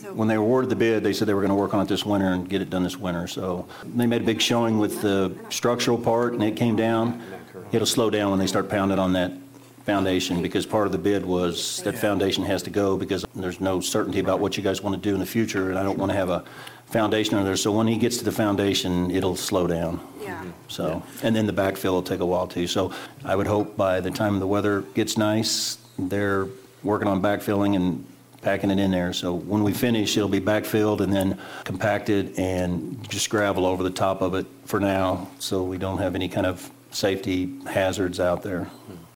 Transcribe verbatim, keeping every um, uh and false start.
when they awarded the bid, they said they were going to work on it this winter and get it done this winter. So they made a big showing with the structural part, and it came down. It'll slow down when they start pounding on that foundation, because part of the bid was that foundation has to go because there's no certainty about what you guys want to do in the future, and I don't want to have a foundation under there. So when he gets to the foundation, it'll slow down. Yeah. So, and then the backfill will take a while too. So I would hope by the time the weather gets nice, they're working on backfilling and packing it in there. So when we finish, it'll be backfilled and then compacted and just gravel over the top of it for now, so we don't have any kind of safety hazards out there.